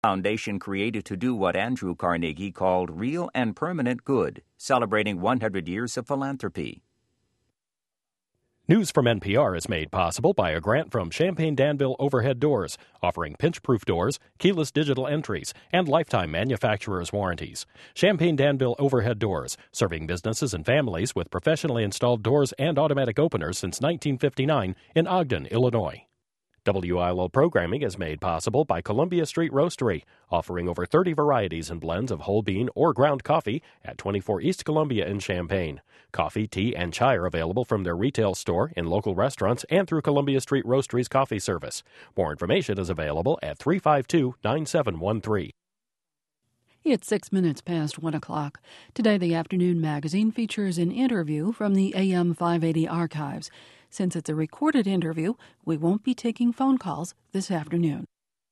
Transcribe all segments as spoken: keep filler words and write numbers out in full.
Foundation created to do what Andrew Carnegie called real and permanent good, celebrating one hundred years of philanthropy. News from N P R is made possible by a grant from Champaign Danville Overhead Doors, offering pinch-proof doors, keyless digital entries, and lifetime manufacturer's warranties. Champaign Danville Overhead Doors, serving businesses and families with professionally installed doors and automatic openers since nineteen fifty-nine in Ogden, Illinois. W I L O programming is made possible by Columbia Street Roastery, offering over thirty varieties and blends of whole bean or ground coffee at twenty-four East Columbia in Champaign. Coffee, tea, and chai are available from their retail store, in local restaurants, and through Columbia Street Roastery's coffee service. More information is available at three five two, nine seven one three. It's six minutes past one o'clock. Today, the Afternoon Magazine features an interview from the A M five eighty archives. Since it's a recorded interview, we won't be taking phone calls this afternoon.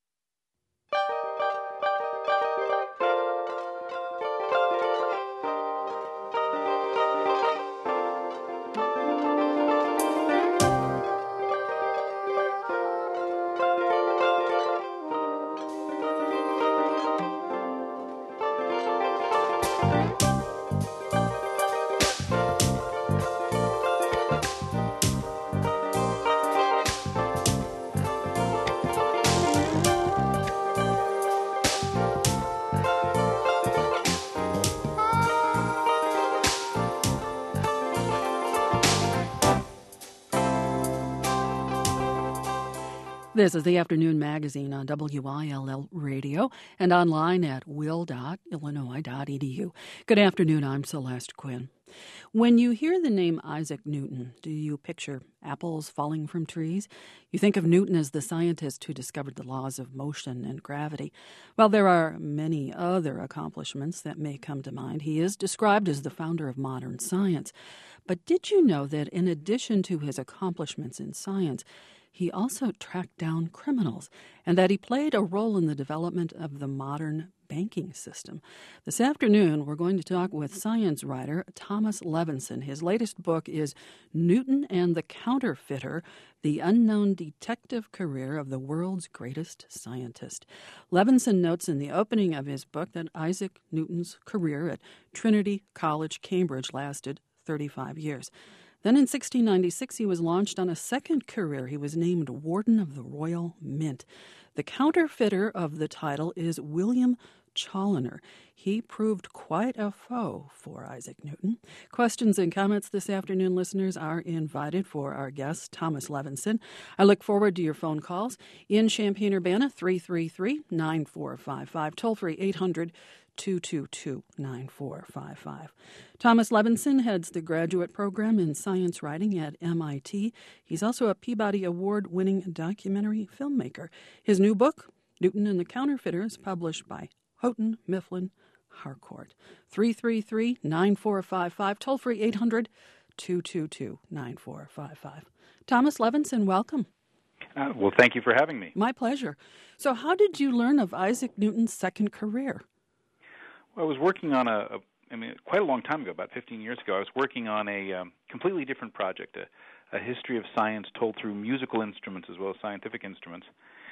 This is the Afternoon Magazine on W I L L Radio and online at will dot illinois dot e d u. Good afternoon, I'm Celeste Quinn. When you hear the name Isaac Newton, do you picture apples falling from trees? You think of Newton as the scientist who discovered the laws of motion and gravity. While there are many other accomplishments that may come to mind, he is described as the founder of modern science. But did you know that in addition to his accomplishments in science, he also tracked down criminals, and that he played a role in the development of the modern banking system? This afternoon, we're going to talk with science writer Thomas Levenson. His latest book is Newton and the Counterfeiter, the Unknown Detective Career of the World's Greatest Scientist. Levenson notes in the opening of his book that Isaac Newton's career at Trinity College, Cambridge, lasted thirty-five years. Then in sixteen ninety-six, he was launched on a second career. He was named Warden of the Royal Mint. The counterfeiter of the title is William Challoner. He proved quite a foe for Isaac Newton. Questions and comments this afternoon, listeners, are invited for our guest, Thomas Levenson. I look forward to your phone calls. In Champaign-Urbana, three three three, nine four five five, toll-free eight hundred, two two two, nine four five five. Thomas Levenson heads the graduate program in science writing at M I T. He's also a Peabody Award-winning documentary filmmaker. His new book, Newton and the Counterfeiter, is published by Houghton Mifflin Harcourt. three three three, nine four five five, toll-free eight hundred, two two two, nine four five five. Thomas Levenson, welcome. Uh, well, thank you for having me. My pleasure. So how did you learn of Isaac Newton's second career? Well, I was working on a, a, I mean, quite a long time ago, about fifteen years ago, I was working on a um, completely different project, a, a history of science told through musical instruments as well as scientific instruments.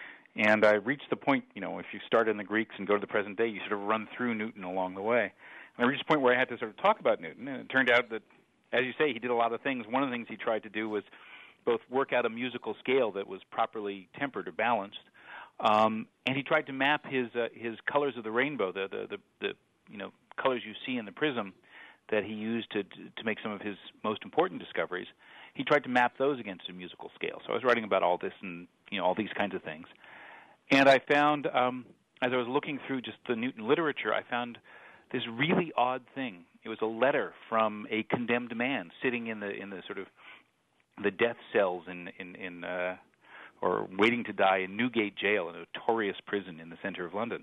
And I reached the point, you know, if you start in the Greeks and go to the present day, you sort of run through Newton along the way. And I reached a point where I had to sort of talk about Newton, and it turned out that, as you say, he did a lot of things. One of the things he tried to do was both work out a musical scale that was properly tempered or balanced, um, and he tried to map his uh, his colors of the rainbow, the, the the the you know colors you see in the prism that he used to to make some of his most important discoveries. He tried to map those against a musical scale. So I was writing about all this and you know all these kinds of things, and I found um, as I was looking through just the Newton literature, I found this really odd thing. It was a letter from a condemned man sitting in the in the sort of the death cells in in, in uh, or waiting to die in Newgate Jail, a notorious prison in the center of London.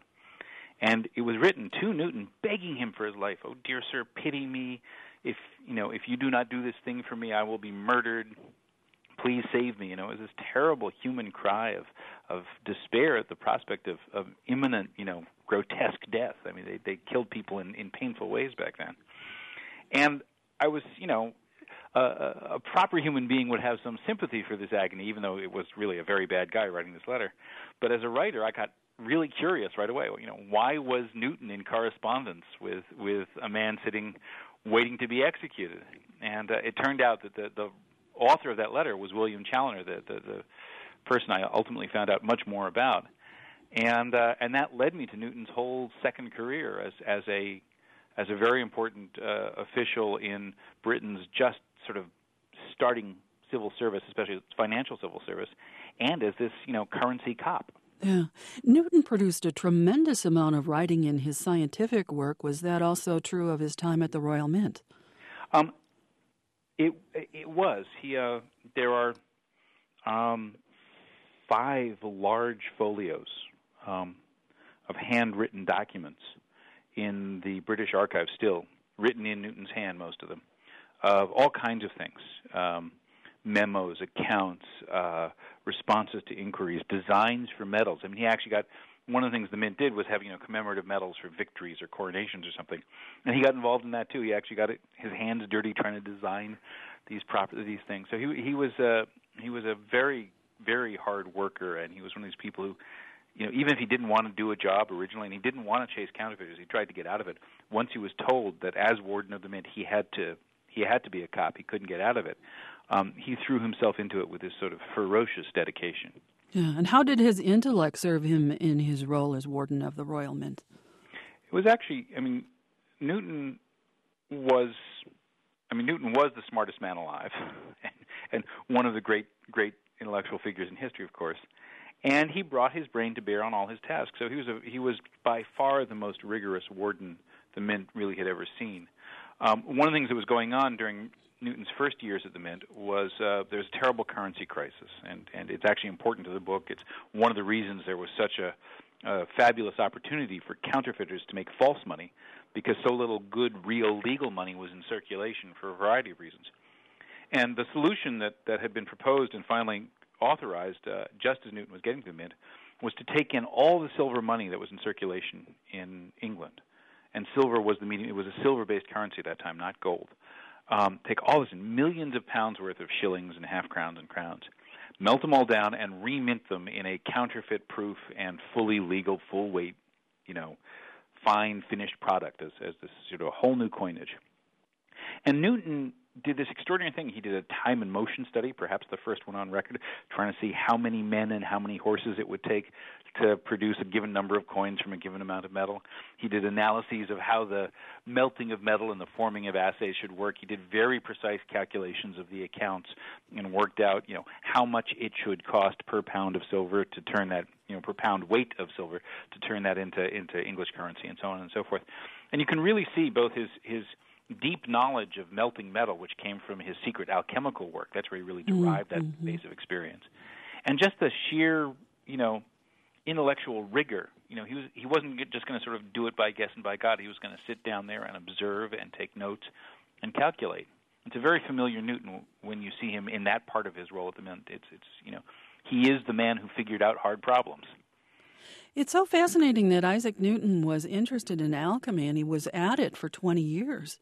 And it was written to Newton, begging him for his life. "Oh, dear sir, pity me. If you know, if you do not do this thing for me, I will be murdered. Please save me." You know, it was this terrible human cry of of despair at the prospect of, of imminent, you know, grotesque death. I mean, they they killed people in, in painful ways back then. And I was, you know, a, a proper human being would have some sympathy for this agony, even though it was really a very bad guy writing this letter. But as a writer, I got really curious right away. You know, why was Newton in correspondence with with a man sitting waiting to be executed? And uh, it turned out that the, the author of that letter was William Chaloner, the, the, the person I ultimately found out much more about. And uh, and that led me to Newton's whole second career as as a as a very important uh, official in Britain's just sort of starting civil service, especially financial civil service, and as this, you know, currency cop. Yeah. Newton produced a tremendous amount of writing in his scientific work. Was that also true of his time at the Royal Mint? Um, it it was. He uh, there are um, five large folios um, of handwritten documents in the British Archive still, written in Newton's hand, most of them, of all kinds of things. Um, memos, accounts, uh, responses to inquiries, designs for medals. I mean, he actually got, one of the things the Mint did was have, you know, commemorative medals for victories or coronations or something. And he got involved in that too. He actually got it, his hands dirty trying to design these proper, these things. So he he was a, he was a very, very hard worker, and he was one of these people who, you know, even if he didn't want to do a job originally, and he didn't want to chase counterfeiters, he tried to get out of it. Once he was told that as warden of the Mint, he had to he had to be a cop, he couldn't get out of it. Um, he threw himself into it with this sort of ferocious dedication. Yeah, and how did his intellect serve him in his role as warden of the Royal Mint? It was actually, I mean, Newton was, I mean, Newton was the smartest man alive, and, and one of the great, great intellectual figures in history, of course. And he brought his brain to bear on all his tasks. So he was a, he was by far the most rigorous warden the Mint really had ever seen. Um, one of the things that was going on during Newton's first years at the Mint was uh, there's a terrible currency crisis, and, and it's actually important to the book. It's one of the reasons there was such a, a fabulous opportunity for counterfeiters to make false money, because so little good, real, legal money was in circulation for a variety of reasons. And the solution that, that had been proposed and finally authorized uh, just as Newton was getting to the Mint was to take in all the silver money that was in circulation in England. And silver was the medium, it was a silver-based currency at that time, not gold. Um, take all this in millions of pounds worth of shillings and half crowns and crowns, melt them all down and remint them in a counterfeit-proof and fully legal, full-weight, you know, fine finished product as, as this sort of whole new coinage. And Newton did this extraordinary thing. He did a time and motion study, perhaps the first one on record, trying to see how many men and how many horses it would take to produce a given number of coins from a given amount of metal. He did analyses of how the melting of metal and the forming of assays should work. He did very precise calculations of the accounts and worked out, you know, how much it should cost per pound of silver to turn that, you know, per pound weight of silver to turn that into into English currency, and so on and so forth. And you can really see both his his deep knowledge of melting metal, which came from his secret alchemical work. That's where he really derived mm-hmm. that base of experience. And just the sheer, you know, intellectual rigor. You know, he was he wasn't just going to sort of do it by guess and by God. He was going to sit down there and observe and take notes and calculate. It's a very familiar Newton when you see him in that part of his role at the Mint. It's it's you know, he is the man who figured out hard problems. It's so fascinating that Isaac Newton was interested in alchemy, and he was at it for twenty years.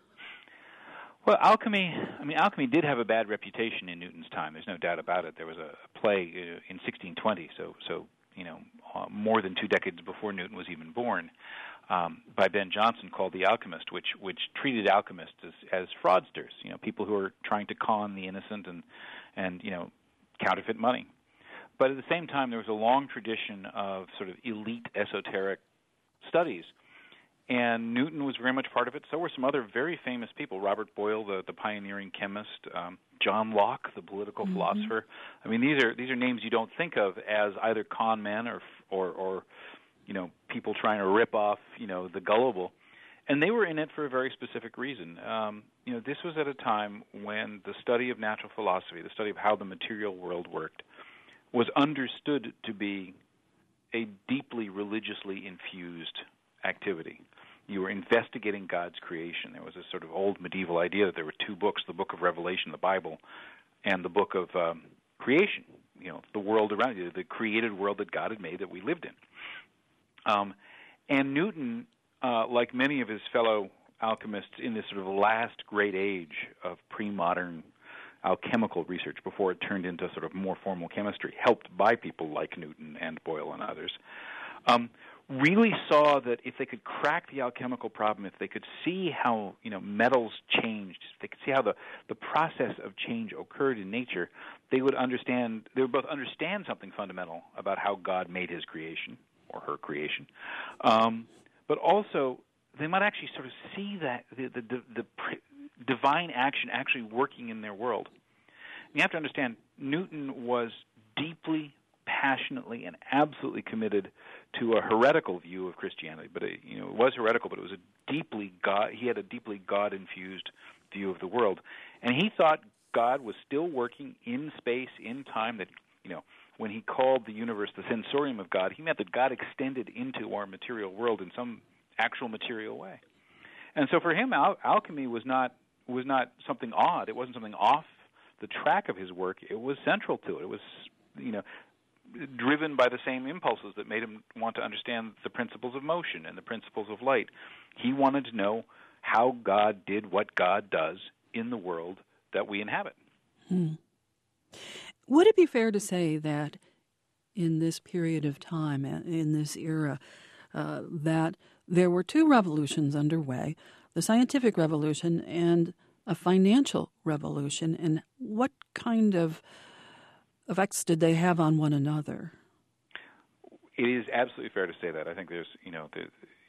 Well, alchemy, I mean, alchemy did have a bad reputation in Newton's time. There's no doubt about it. There was a play in sixteen twenty, so, so you know, uh, more than two decades before Newton was even born, um, by Ben Jonson called The Alchemist, which which treated alchemists as, as fraudsters, you know, people who are trying to con the innocent and, and, you know, counterfeit money. But at the same time, there was a long tradition of sort of elite esoteric studies, and Newton was very much part of it. So were some other very famous people, Robert Boyle, the, the pioneering chemist, um, John Locke, the political mm-hmm. philosopher. I mean, these are these are names you don't think of as either con men or, or, or you know, people trying to rip off, you know, the gullible. And they were in it for a very specific reason. Um, you know, this was at a time when the study of natural philosophy, the study of how the material world worked, was understood to be a deeply religiously infused activity. You were investigating God's creation. There was a sort of old medieval idea that there were two books, the book of Revelation, the Bible, and the book of um, creation, you know, the world around you, the created world that God had made that we lived in. Um, and Newton, uh, like many of his fellow alchemists in this sort of last great age of pre-modern alchemical research before it turned into sort of more formal chemistry, helped by people like Newton and Boyle and others, um, really saw that if they could crack the alchemical problem, if they could see how, you know, metals changed, if they could see how the, the process of change occurred in nature, they would understand, they would both understand something fundamental about how God made his creation, or her creation, um, but also they might actually sort of see that the, the, the, the divine action actually working in their world. And you have to understand, Newton was deeply, passionately, and absolutely committed to a heretical view of Christianity. But it, you know, it was heretical, but it was a deeply God. He had a deeply God-infused view of the world, and he thought God was still working in space, in time. That, you know, when he called the universe the sensorium of God, he meant that God extended into our material world in some actual material way. And so for him, al- alchemy was not was not something odd. It wasn't something off the track of his work. It was central to it. It was, you know, driven by the same impulses that made him want to understand the principles of motion and the principles of light. He wanted to know how God did what God does in the world that we inhabit. Hmm. Would it be fair to say that in this period of time, in this era, uh, that there were two revolutions underway, the scientific revolution and a financial revolution, and what kind of effects did they have on one another? It is absolutely fair to say that. I think there's, you know, the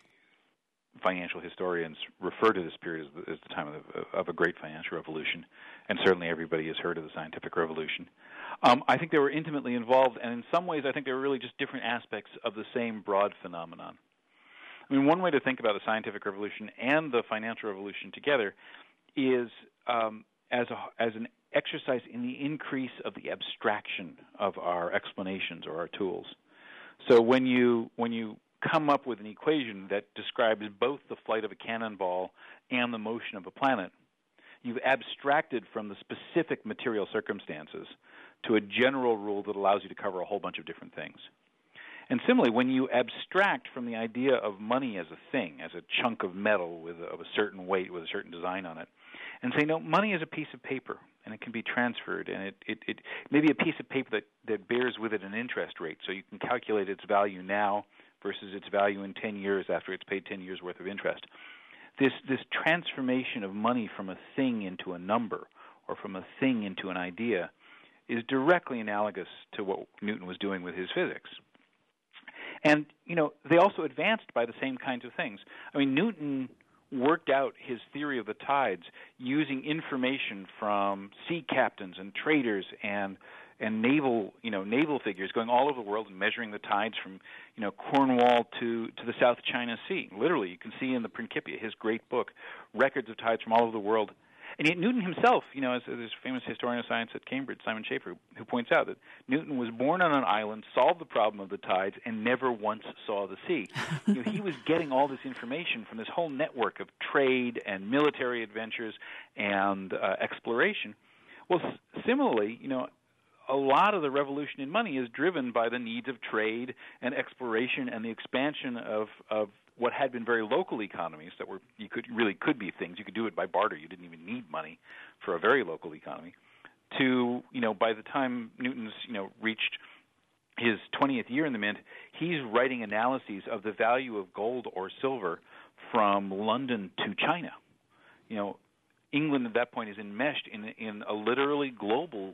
financial historians refer to this period as the, as the time of, of a great financial revolution, and certainly everybody has heard of the scientific revolution. Um, I think they were intimately involved, and in some ways I think they were really just different aspects of the same broad phenomenon. I mean, one way to think about the scientific revolution and the financial revolution together is um, as a, as an exercise in the increase of the abstraction of our explanations or our tools. So when you when you come up with an equation that describes both the flight of a cannonball and the motion of a planet, you've abstracted from the specific material circumstances to a general rule that allows you to cover a whole bunch of different things. And similarly, when you abstract from the idea of money as a thing, as a chunk of metal with a, of a certain weight with a certain design on it, and say, no, money is a piece of paper, and it can be transferred, and it, it, it may be a piece of paper that, that bears with it an interest rate, so you can calculate its value now versus its value in ten years after it's paid ten years worth of interest. This, this transformation of money from a thing into a number or from a thing into an idea is directly analogous to what Newton was doing with his physics. And, you know, they also advanced by the same kinds of things. I mean, Newton worked out his theory of the tides using information from sea captains and traders and and naval, you know, naval figures going all over the world and measuring the tides from, you know, Cornwall to, to the South China Sea. Literally, you can see in the Principia, his great book, records of tides from all over the world. And yet Newton himself, you know, as this famous historian of science at Cambridge, Simon Schaffer, who points out that Newton was born on an island, solved the problem of the tides, and never once saw the sea. You know, he was getting all this information from this whole network of trade and military adventures and uh, exploration. Well, s- similarly, you know, a lot of the revolution in money is driven by the needs of trade and exploration and the expansion of, of what had been very local economies that were you could really could be things. You could do it by barter. You didn't even need money for a very local economy. To, you know, by the time Newton's, you know, reached his twentieth year in the Mint, he's writing analyses of the value of gold or silver from London to China. You know, England at that point is enmeshed in in a literally global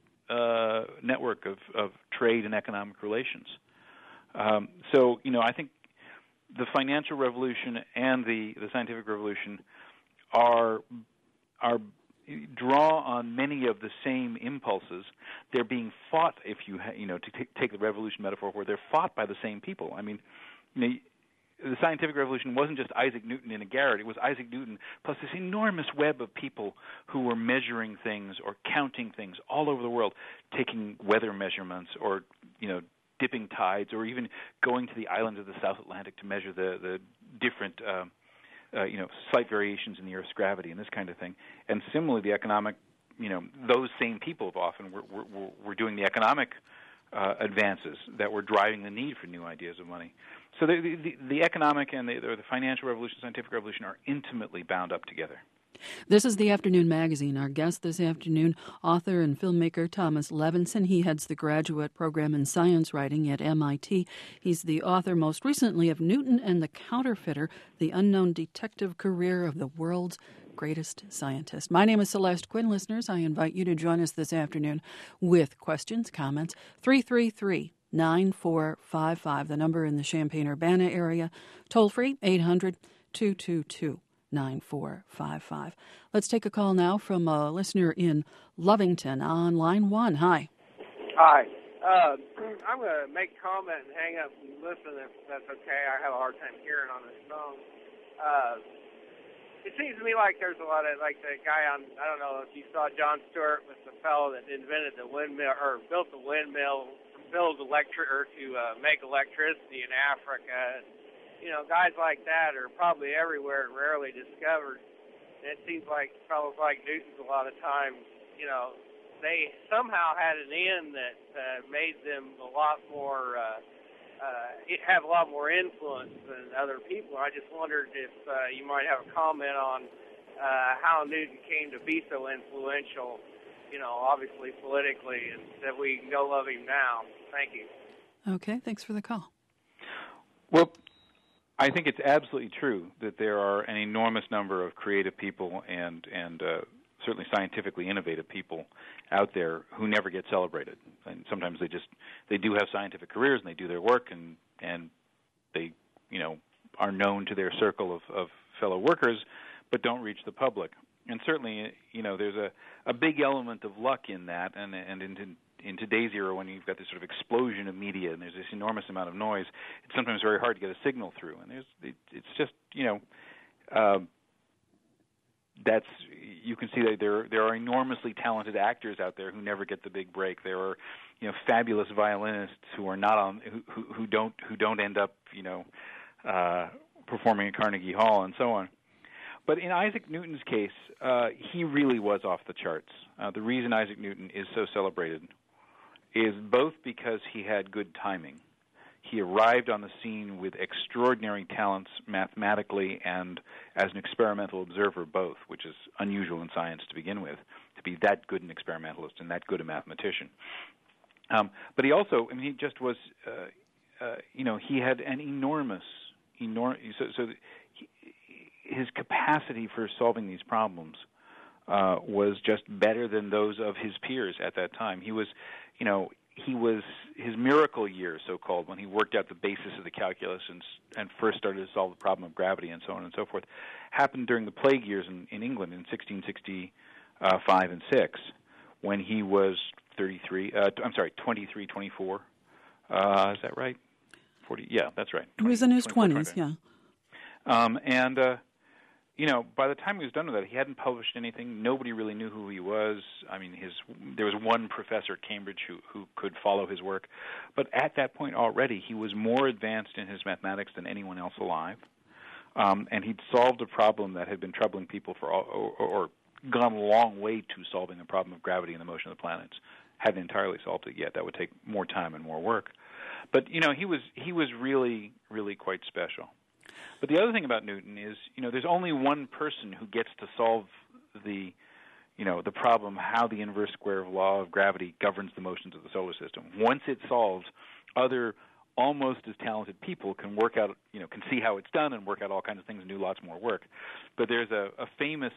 uh, network of, of trade and economic relations. Um, so, you know, I think the financial revolution and the, the scientific revolution are are draw on many of the same impulses. They're being fought, if you ha- you know, to t- take the revolution metaphor, where they're fought by the same people. I mean, you know, the scientific revolution wasn't just Isaac Newton in a garret. It was Isaac Newton plus this enormous web of people who were measuring things or counting things all over the world, taking weather measurements or, you know, dipping tides, or even going to the islands of the South Atlantic to measure the, the different, uh, uh, you know, slight variations in the Earth's gravity and this kind of thing. And similarly, the economic, you know, those same people have often were, were, were doing the economic uh, advances that were driving the need for new ideas of money. So the, the, the economic and the, or the financial revolution, scientific revolution are intimately bound up together. This is the Afternoon Magazine. Our guest this afternoon, author and filmmaker Thomas Levenson. He heads the graduate program in science writing at M I T. He's the author most recently of Newton and the Counterfeiter, the unknown detective career of the world's greatest scientist. My name is Celeste Quinn. Listeners, I invite you to join us this afternoon with questions, comments. three three three, nine four five five, the number in the Champaign-Urbana area. Toll free, eight hundred, two two two, nine four five five. Let's take a call now from a listener in Lovington on line one. Hi. Hi. Uh, I'm going to make a comment and hang up and listen if that's okay. I have a hard time hearing on this phone. Uh, it seems to me like there's a lot of, like the guy on, I don't know if you saw John Stewart with the fellow that invented the windmill, or built the windmill, built electric, or to uh, make electricity in Africa. You know, guys like that are probably everywhere and rarely discovered. And it seems like fellows like Newton's a lot of times, you know, they somehow had an end that uh, made them a lot more, uh, uh, have a lot more influence than other people. I just wondered if uh, you might have a comment on uh, how Newton came to be so influential, you know, obviously politically, and that we know of him now. Thank you. Okay, thanks for the call. Well, I think it's absolutely true that there are an enormous number of creative people and and uh, certainly scientifically innovative people out there who never get celebrated. And sometimes they just they do have scientific careers and they do their work and and they you know are known to their circle of, of fellow workers, but don't reach the public. And certainly you know there's a, a big element of luck in that, and and in, in today's era when you've got this sort of explosion of media and there's this enormous amount of noise, it's sometimes very hard to get a signal through. And there's it, it's just you know. Uh, That's you can see that there there are enormously talented actors out there who never get the big break. There are you know fabulous violinists who are not on who who, who don't who don't end up you know uh, performing at Carnegie Hall and so on. But in Isaac Newton's case, uh, he really was off the charts. Uh, the reason Isaac Newton is so celebrated is both because he had good timing. He arrived on the scene with extraordinary talents mathematically and as an experimental observer both, which is unusual in science to begin with, to be that good an experimentalist and that good a mathematician. Um, but he also, I mean, he just was, uh, uh, you know, he had an enormous, enormous, so, so he, his capacity for solving these problems uh, was just better than those of his peers at that time. He was, you know, he was his miracle year, so-called, when he worked out the basis of the calculus and, and first started to solve the problem of gravity and so on and so forth, happened during the plague years in, in England in sixteen sixty-five and six, when he was thirty-three. Uh, I'm sorry, twenty-three, twenty-four. Uh, is that right? forty. Yeah, that's right. twenty, he was in his twenties. Yeah. Um, and uh, you know, by the time he was done with that, he hadn't published anything. Nobody really knew who he was. I mean, his there was one professor at Cambridge who, who could follow his work. But at that point already, he was more advanced in his mathematics than anyone else alive. Um, and he'd solved a problem that had been troubling people for all, or, or gone a long way to solving the problem of gravity and the motion of the planets. Hadn't entirely solved it yet. That would take more time and more work. But, you know, he was he was really, really quite special. But the other thing about Newton is, you know, there's only one person who gets to solve the, you know, the problem how the inverse square of law of gravity governs the motions of the solar system. Once it's solved, other almost as talented people can work out, you know, can see how it's done and work out all kinds of things and do lots more work. But there's a, a famous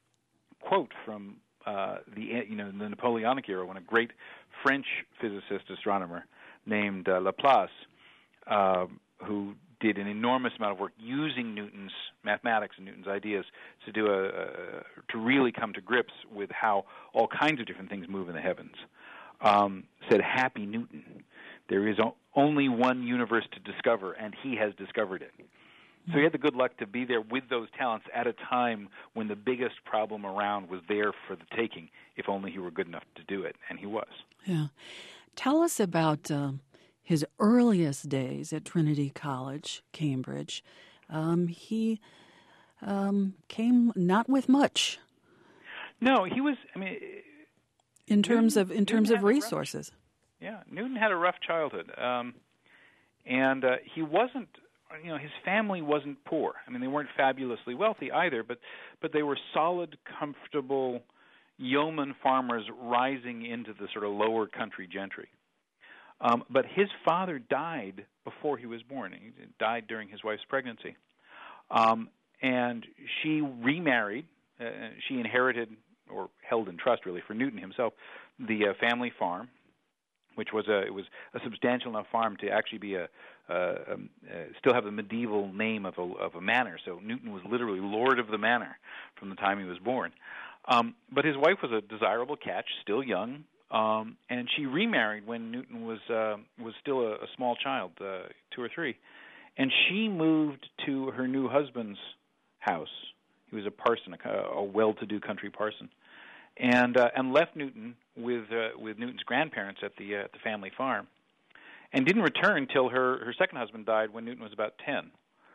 quote from uh, the, you know, the Napoleonic era when a great French physicist astronomer named uh, Laplace, uh, who did an enormous amount of work using Newton's mathematics and Newton's ideas to do a, a to really come to grips with how all kinds of different things move in the heavens. Um, said, "Happy Newton! There is o- only one universe to discover, and he has discovered it." So he had the good luck to be there with those talents at a time when the biggest problem around was there for the taking, if only he were good enough to do it, and he was. Yeah. Tell us about Uh... his earliest days at Trinity College, Cambridge. Um, he um, came not with much. No, he was. I mean, in terms Newton, of in terms Newton of resources. Rough, yeah, Newton had a rough childhood, um, and uh, he wasn't you know, his family wasn't poor. I mean, they weren't fabulously wealthy either, but but they were solid, comfortable yeoman farmers rising into the sort of lower country gentry. Um, but his father died before he was born. He died during his wife's pregnancy. Um, and she remarried. Uh, she inherited, or held in trust really for Newton himself, the uh, family farm, which was a it was a substantial enough farm to actually be a uh, um, uh, still have the medieval name of a of a manor. So Newton was literally lord of the manor from the time he was born. Um, but his wife was a desirable catch, still young, um, and she remarried when Newton was uh, was still a, a small child, uh, two or three, and she moved to her new husband's house. He was a parson, a, a well-to-do country parson, and uh, and left Newton with uh, with Newton's grandparents at the uh, at the family farm, and didn't return till her her second husband died when Newton was about ten.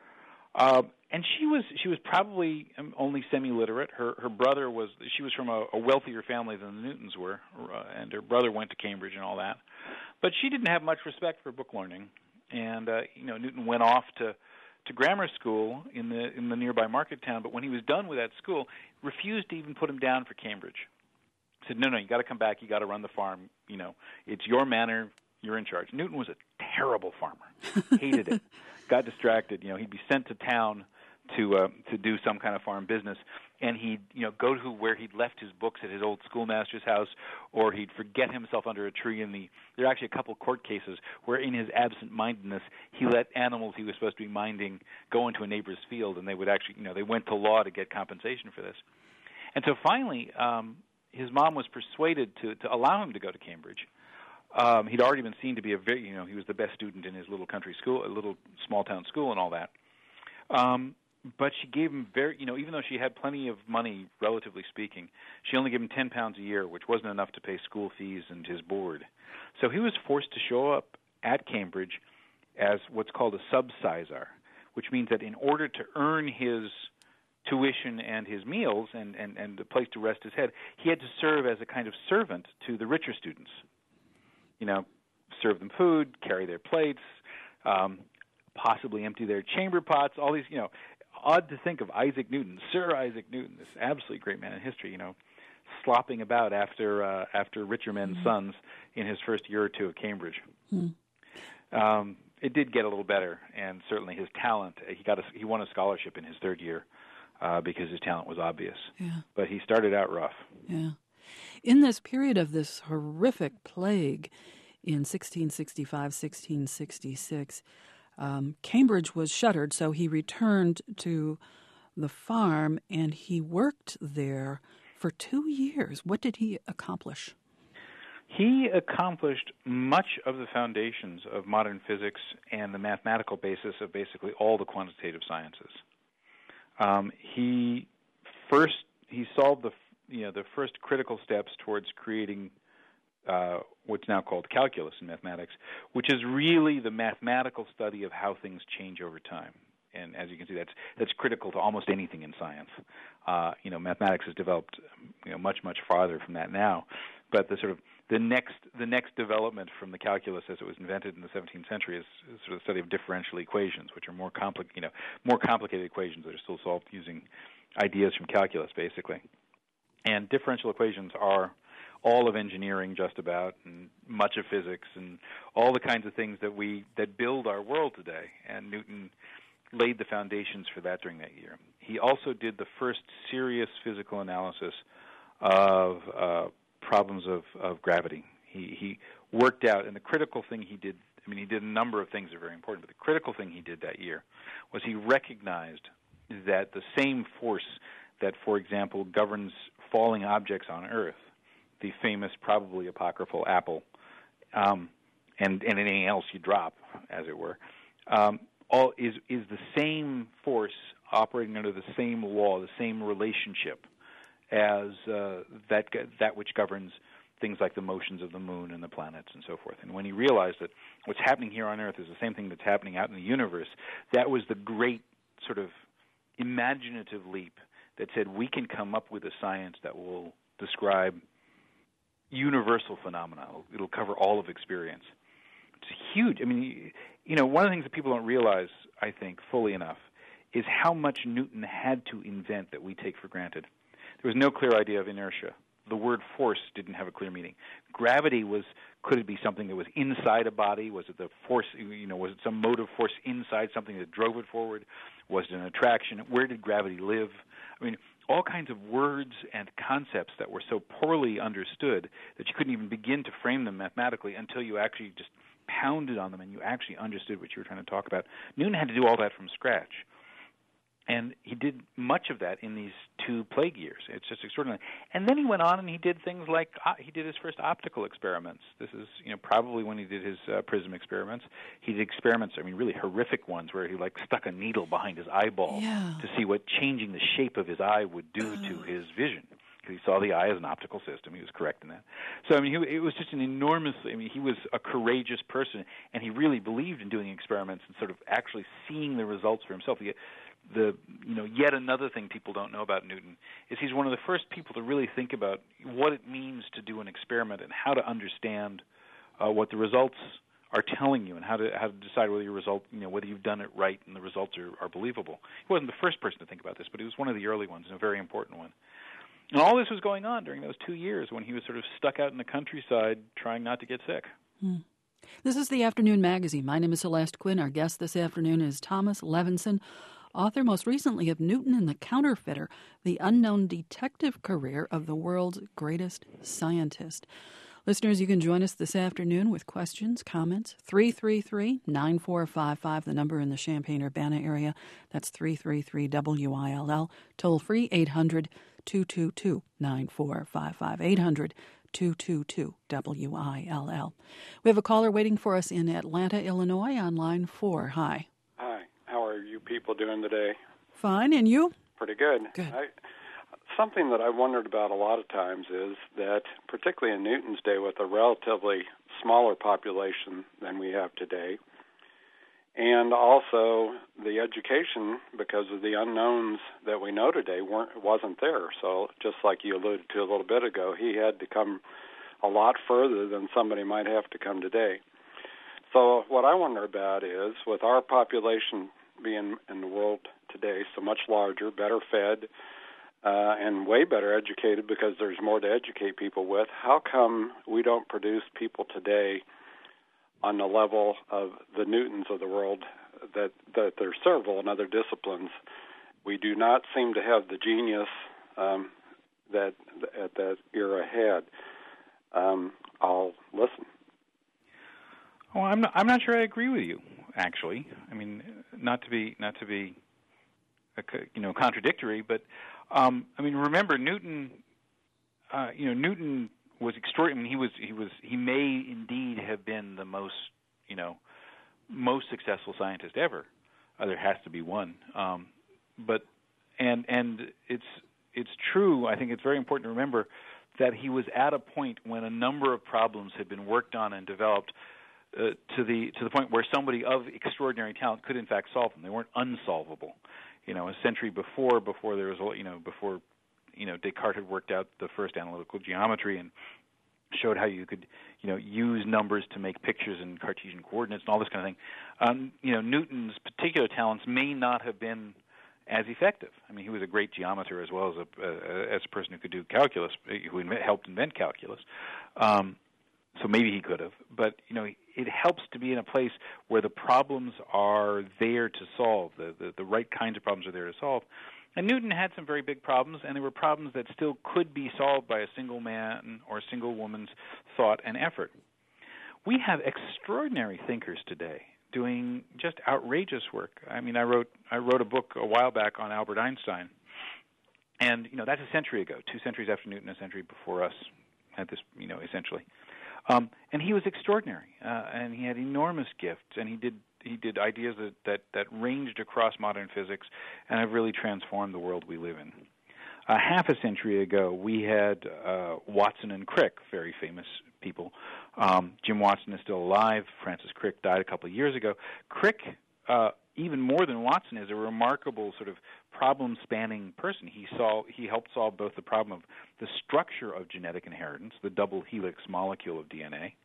Uh, and she was she was probably only semi-literate. Her her brother was she was from a, a wealthier family than the Newtons were, uh, and her brother went to Cambridge and all that. But she didn't have much respect for book learning, and uh, you know Newton went off to, to grammar school in the in the nearby market town. But when he was done with that school, refused to even put him down for Cambridge. Said, no, no, you got to come back. You got to run the farm. You know, it's your manor. You're in charge. Newton was a terrible farmer. Hated it. Got distracted. You know, he'd be sent to town to uh, to do some kind of farm business, and he'd you know go to where he'd left his books at his old schoolmaster's house, or he'd forget himself under a tree. In the there are actually a couple court cases where, in his absent-mindedness, he let animals he was supposed to be minding go into a neighbor's field, and they would actually you know they went to law to get compensation for this. And so finally, um, his mom was persuaded to to allow him to go to Cambridge. Um, he'd already been seen to be a very, you know, he was the best student in his little country school, a little small-town school and all that. Um, but she gave him very, you know, even though she had plenty of money, relatively speaking, she only gave him ten pounds a year, which wasn't enough to pay school fees and his board. So he was forced to show up at Cambridge as what's called a subsizar, which means that in order to earn his tuition and his meals and, and, and a place to rest his head, he had to serve as a kind of servant to the richer students. You know, serve them food, carry their plates, um, possibly empty their chamber pots, all these, you know, odd to think of Isaac Newton, Sir Isaac Newton, this absolutely great man in history, you know, slopping about after uh, after richer men's mm-hmm. sons in his first year or two at Cambridge. Mm-hmm. Um, it did get a little better, and certainly his talent, he got a, he won a scholarship in his third year uh, because his talent was obvious. Yeah. But he started out rough. Yeah. In this period of this horrific plague in sixteen sixty-five, sixteen sixty-six, um, Cambridge was shuttered, so he returned to the farm, and he worked there for two years. What did he accomplish? He accomplished much of the foundations of modern physics and the mathematical basis of basically all the quantitative sciences. Um, he first he solved the you know the first critical steps towards creating uh, what's now called calculus in mathematics, which is really the mathematical study of how things change over time. And as you can see, that's that's critical to almost anything in science. Uh, you know, mathematics has developed you know much much farther from that now, but the sort of the next the next development from the calculus as it was invented in the seventeenth century is, is sort of the study of differential equations, which are more compli- you know more complicated equations that are still solved using ideas from calculus, basically. And differential equations are all of engineering, just about, and much of physics, and all the kinds of things that we that build our world today. And Newton laid the foundations for that during that year. He also did the first serious physical analysis of uh, problems of, of gravity. He he worked out, and the critical thing he did, I mean, he did a number of things that are very important, but the critical thing he did that year was he recognized that the same force that, for example, governs falling objects on Earth, the famous, probably apocryphal apple, um, and, and anything else you drop, as it were, um, all is is the same force operating under the same law, the same relationship as uh, that that which governs things like the motions of the moon and the planets and so forth. And when he realized that what's happening here on Earth is the same thing that's happening out in the universe, that was the great sort of imaginative leap that said we can come up with a science that will describe universal phenomena. It'll cover all of experience. It's huge. I mean, you know, one of the things that people don't realize, I think, fully enough, is how much Newton had to invent that we take for granted. There was no clear idea of inertia. The word force didn't have a clear meaning. Gravity was, could it be something that was inside a body? Was it the force, you know, was it some motive force inside something that drove it forward? Was it an attraction? Where did gravity live? I mean, all kinds of words and concepts that were so poorly understood that you couldn't even begin to frame them mathematically until you actually just pounded on them and you actually understood what you were trying to talk about. Newton had to do all that from scratch. And he did much of that in these two plague years. It's just extraordinary. And then he went on and he did things like uh, he did his first optical experiments. This is, you know, probably when he did his uh, prism experiments. He did experiments, I mean, really horrific ones where he, like, stuck a needle behind his eyeball yeah. to see what changing the shape of his eye would do to his vision. Because he saw the eye as an optical system. He was correct in that. So, I mean, he, it was just an enormously, I mean, he was a courageous person, and he really believed in doing experiments and sort of actually seeing the results for himself. He, The you know yet another thing people don't know about Newton is he's one of the first people to really think about what it means to do an experiment and how to understand uh, what the results are telling you and how to how to decide whether your result you know whether you've done it right and the results are, are believable. He wasn't the first person to think about this, but he was one of the early ones and a very important one. And all this was going on during those two years when he was sort of stuck out in the countryside trying not to get sick. Hmm. This is the Afternoon Magazine. My name is Celeste Quinn. Our guest this afternoon is Thomas Levenson, author most recently of Newton and the Counterfeiter, the unknown detective career of the world's greatest scientist. Listeners, you can join us this afternoon with questions, comments, three three three, nine four five five, the number in the Champaign-Urbana area. That's three three three W I L L. Toll free, eight hundred, two two two, nine four five five, eight hundred, two two two, W I L L. We have a caller waiting for us in Atlanta, Illinois on line four. Hi. How are you people doing today? Fine, and you? Pretty good. Good. I, something that I wondered about a lot of times is that, particularly in Newton's day, with a relatively smaller population than we have today, and also the education, because of the unknowns that we know today, weren't wasn't there. So just like you alluded to a little bit ago, he had to come a lot further than somebody might have to come today. So what I wonder about is, with our population being in the world today so much larger, better fed, uh, and way better educated because there's more to educate people with, how come we don't produce people today on the level of the Newtons of the world, that, that there's several in other disciplines? We do not seem to have the genius um, that at that era had. Um, I'll listen. Well, I'm not, I'm not sure I agree with you, actually. I mean, not to be not to be, you know, contradictory, but um, I mean, remember Newton. Uh, you know, Newton was extraordinary. I mean, he was he was he may indeed have been the most you know most successful scientist ever. Uh, there has to be one, um, but and and it's it's true. I think it's very important to remember that he was at a point when a number of problems had been worked on and developed. Uh, to the to the point where somebody of extraordinary talent could in fact solve them. They weren't unsolvable. You know, a century before, before there was, you know, before, you know, Descartes had worked out the first analytical geometry and showed how you could, you know, use numbers to make pictures in Cartesian coordinates and all this kind of thing. Um, you know, Newton's particular talents may not have been as effective. I mean, he was a great geometer as well as a uh, as a person who could do calculus, who invent, helped invent calculus. Um, So maybe he could have, but you know, it helps to be in a place where the problems are there to solve. The, the the right kinds of problems are there to solve. And Newton had some very big problems, and there were problems that still could be solved by a single man or a single woman's thought and effort. We have extraordinary thinkers today doing just outrageous work. I mean, I wrote I wrote a book a while back on Albert Einstein, and you know, that's a century ago, two centuries after Newton, a century before us, at this, you know, essentially. Um, and he was extraordinary, uh, and he had enormous gifts, and he did he did ideas that, that, that ranged across modern physics and have really transformed the world we live in. Uh, half a century ago, we had uh, Watson and Crick, very famous people. Um, Jim Watson is still alive. Francis Crick died a couple of years ago. Crick, uh, even more than Watson, is a remarkable sort of problem-spanning person. He saw he helped solve both the problem of the structure of genetic inheritance, the double helix molecule of D N A,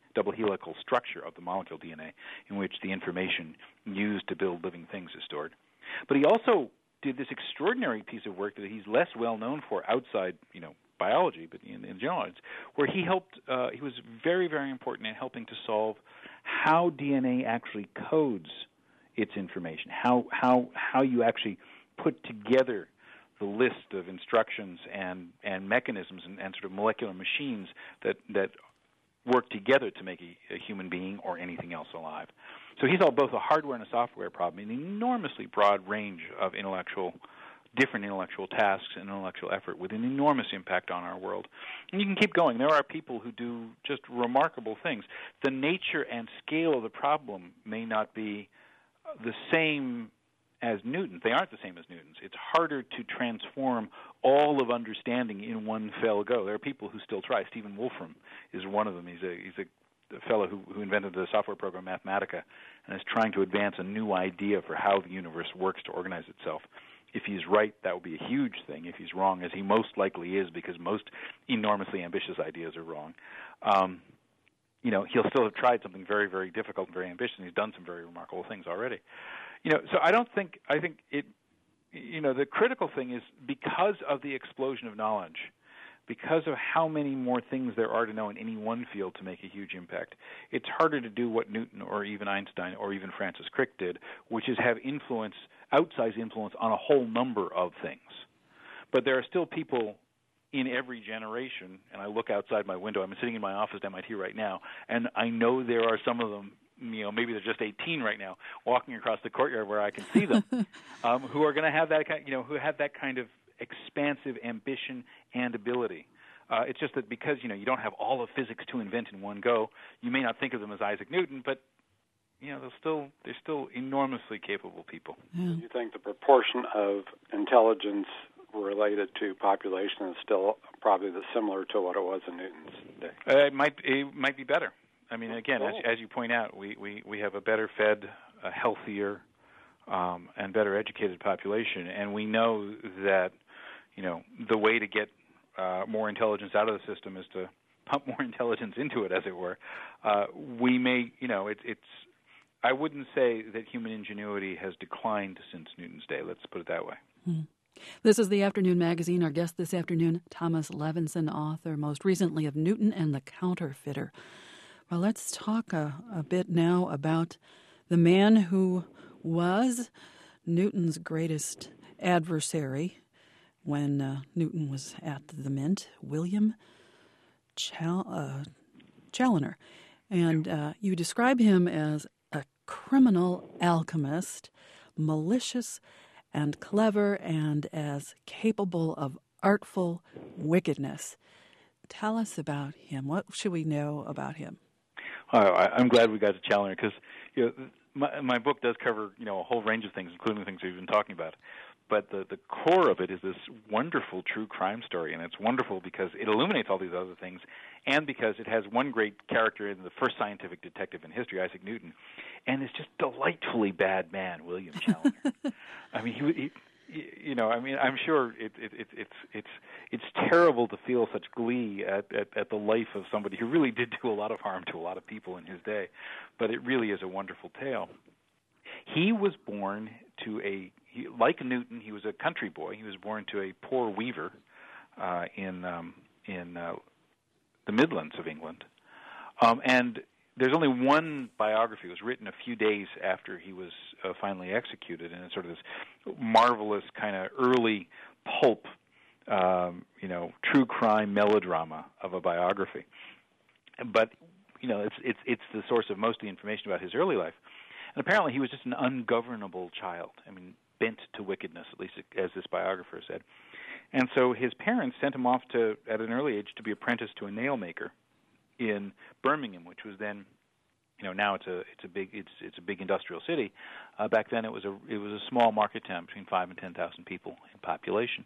double helical structure of the molecule D N A in which the information used to build living things is stored. But he also did this extraordinary piece of work that he's less well known for outside, you know, biology, but in, in general, where he helped. Uh, he was very, very important in helping to solve how D N A actually codes its information. How how how you actually put together the list of instructions and and mechanisms and, and sort of molecular machines that that work together to make a, a human being or anything else alive. So he solved both a hardware and a software problem in an enormously broad range of intellectual, different intellectual tasks and intellectual effort with an enormous impact on our world. And you can keep going. There are people who do just remarkable things. The nature and scale of the problem may not be the same as Newton's. They aren't the same as Newton's. It's harder to transform all of understanding in one fell go. There are people who still try. Stephen Wolfram is one of them. He's a he's a a fellow who, who invented the software program Mathematica and is trying to advance a new idea for how the universe works to organize itself. If he's right, that would be a huge thing. If he's wrong, as he most likely is, because most enormously ambitious ideas are wrong, um, you know, he'll still have tried something very, very difficult and very ambitious, and he's done some very remarkable things already. You know, so I don't think, I think it, you know, the critical thing is because of the explosion of knowledge, because of how many more things there are to know in any one field to make a huge impact, it's harder to do what Newton or even Einstein or even Francis Crick did, which is have influence, outsized influence on a whole number of things. But there are still people in every generation, and I look outside my window, I'm sitting in my office at M I T right now, and I know there are some of them, you know, maybe they're just eighteen right now, walking across the courtyard where I can see them, um, who are going to have that kind, you know, who have that kind of expansive ambition and ability. Uh, it's just that because, you know, you don't have all of physics to invent in one go, you may not think of them as Isaac Newton, but, you know, they're still they're still enormously capable people. Yeah. Do you think the proportion of intelligence related to population is still probably the similar to what it was in Newton's day? Uh, it might it might be better. I mean, again, as, as you point out, we, we, we have a better fed, a healthier, um, and better educated population, and we know that, you know, the way to get uh, more intelligence out of the system is to pump more intelligence into it, as it were. Uh, we may, you know, it, it's, I wouldn't say that human ingenuity has declined since Newton's day. Let's put it that way. Hmm. This is the Afternoon Magazine. Our guest this afternoon, Thomas Levenson, author most recently of Newton and the Counterfeiter. Well, let's talk a, a bit now about the man who was Newton's greatest adversary when uh, Newton was at the Mint, William Chal- uh, Challoner. And uh, you describe him as a criminal alchemist, malicious and clever, and as capable of artful wickedness. Tell us about him. What should we know about him? Oh, I, I'm glad we got to Challoner because, you know, my, my book does cover, you know, a whole range of things, including the things we've been talking about. But the, the core of it is this wonderful true crime story, and it's wonderful because it illuminates all these other things, and because it has one great character in the first scientific detective in history, Isaac Newton, and it's just delightfully bad man, William Challoner. I mean, he, he you know, I mean, I'm sure it, it, it, it's it's it's terrible to feel such glee at, at, at the life of somebody who really did do a lot of harm to a lot of people in his day, but it really is a wonderful tale. He was born to a, he, like Newton, he was a country boy. He was born to a poor weaver uh, in um, in uh, the Midlands of England, um, and there's only one biography. It was written a few days after he was uh, finally executed, and it's sort of this marvelous kind of early pulp, um, you know, true crime melodrama of a biography. But, you know, it's it's it's the source of most of the information about his early life. And apparently he was just an ungovernable child. I mean, bent to wickedness, at least as this biographer said. And so his parents sent him off to, at an early age, to be apprenticed to a nail maker in Birmingham, which was then, you know, now it's a it's a big it's it's a big industrial city. Uh, back then, it was a it was a small market town between five and ten thousand people in population.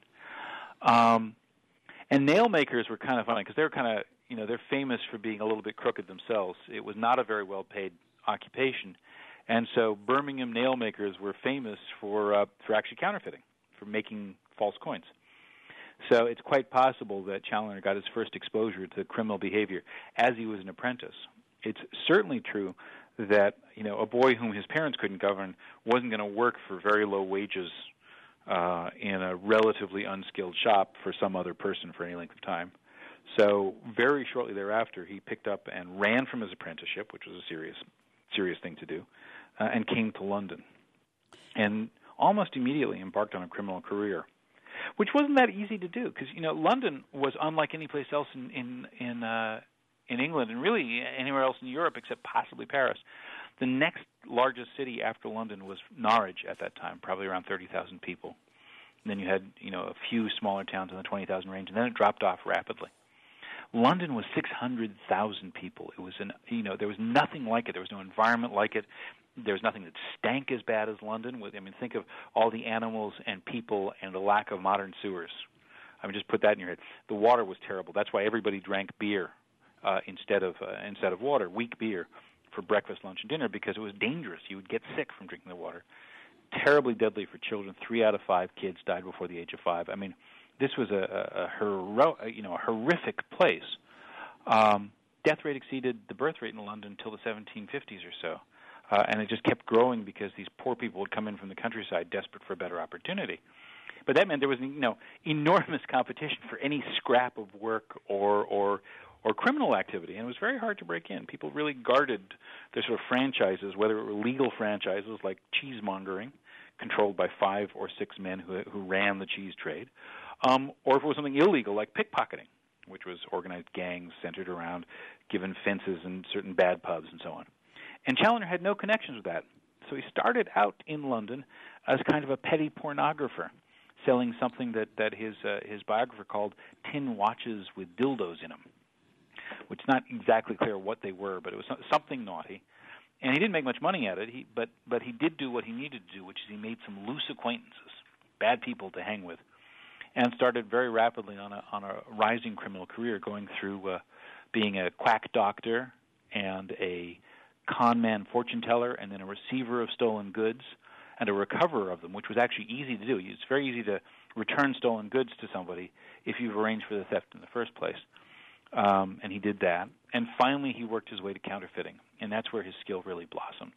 Um, and nail makers were kind of funny because they were kind of, you know, they're famous for being a little bit crooked themselves. It was not a very well paid occupation, and so Birmingham nail makers were famous for uh, for actually counterfeiting, for making false coins. So it's quite possible that Challoner got his first exposure to criminal behavior as he was an apprentice. it's certainly true that, you know, a boy whom his parents couldn't govern wasn't going to work for very low wages uh, in a relatively unskilled shop for some other person for any length of time. So very shortly thereafter, he picked up and ran from his apprenticeship, which was a serious, serious thing to do, uh, and came to London, and almost immediately embarked on a criminal career, which wasn't that easy to do because, you know, London was unlike any place else in in in, uh, in England and really anywhere else in Europe except possibly Paris. The next largest city after London was Norwich at that time, probably around thirty thousand people. And then you had, you know, a few smaller towns in the twenty thousand range, and then it dropped off rapidly. London was six hundred thousand people. It was an, you know, there was nothing like it. There was no environment like it. There was nothing that stank as bad as London. I mean, think of all the animals and people and the lack of modern sewers. I mean, just put that in your head. The water was terrible. That's why everybody drank beer uh, instead of uh, instead of water, weak beer, for breakfast, lunch, and dinner because it was dangerous. You would get sick from drinking the water. Terribly deadly for children. Three out of five kids died before the age of five. I mean, this was a, a, a, hero, you know, a horrific place. Um, death rate exceeded the birth rate in London until the seventeen fifties or so. Uh, and it just kept growing because these poor people would come in from the countryside desperate for a better opportunity. But that meant there was, you know, enormous competition for any scrap of work or or or criminal activity, and it was very hard to break in. People really guarded their sort of franchises, whether it were legal franchises like cheesemongering, controlled by five or six men who who ran the cheese trade, um, or if it was something illegal like pickpocketing, which was organized gangs centered around given fences and certain bad pubs and so on. And Challoner had no connections with that. So he started out in London as kind of a petty pornographer, selling something that, that his uh, his biographer called tin watches with dildos in them, which is not exactly clear what they were, but it was something naughty. And he didn't make much money at it, he, but, but he did do what he needed to do, which is he made some loose acquaintances, bad people to hang with, and started very rapidly on a, on a rising criminal career, going through uh, being a quack doctor and a con man fortune teller and then a receiver of stolen goods and a recoverer of them, which was actually easy to do. It's very easy to return stolen goods to somebody if you've arranged for the theft in the first place. Um, and he did that. And finally he worked his way to counterfeiting, and that's where his skill really blossomed.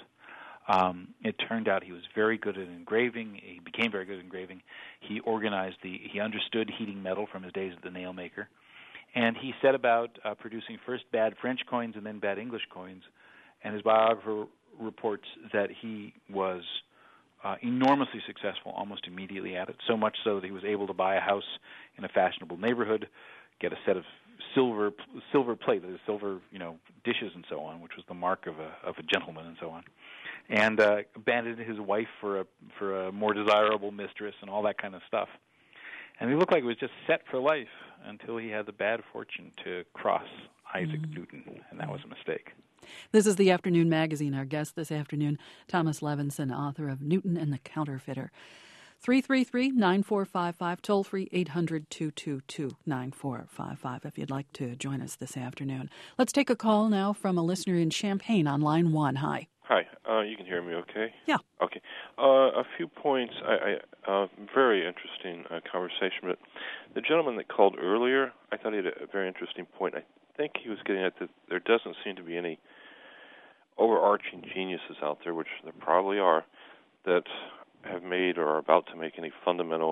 Um, it turned out he was very good at engraving. He became very good at engraving. He organized the, he understood heating metal from his days at the nail maker. And he set about uh, producing first bad French coins and then bad English coins. And his biographer reports that he was uh, enormously successful almost immediately at it, so much so that he was able to buy a house in a fashionable neighborhood, get a set of silver silver plate, silver you know dishes and so on, which was the mark of a of a gentleman and so on, and uh, abandoned his wife for a for a more desirable mistress and all that kind of stuff. And he looked like he was just set for life until he had the bad fortune to cross Isaac mm. Newton, and that was a mistake. This is the Afternoon Magazine. Our guest this afternoon, Thomas Levenson, author of Newton and the Counterfeiter. three three three, nine four five five, toll free eight hundred, two two two, nine four five five if you'd like to join us this afternoon. Let's take a call now from a listener in Champaign on line one. Hi. Hi, uh, you can hear me okay? Yeah. Okay. Uh, a few points. I, I uh, very interesting uh, conversation, but the gentleman that called earlier, I thought he had a, a very interesting point. I think he was getting at that there doesn't seem to be any overarching geniuses out there, which there probably are, that have made or are about to make any fundamental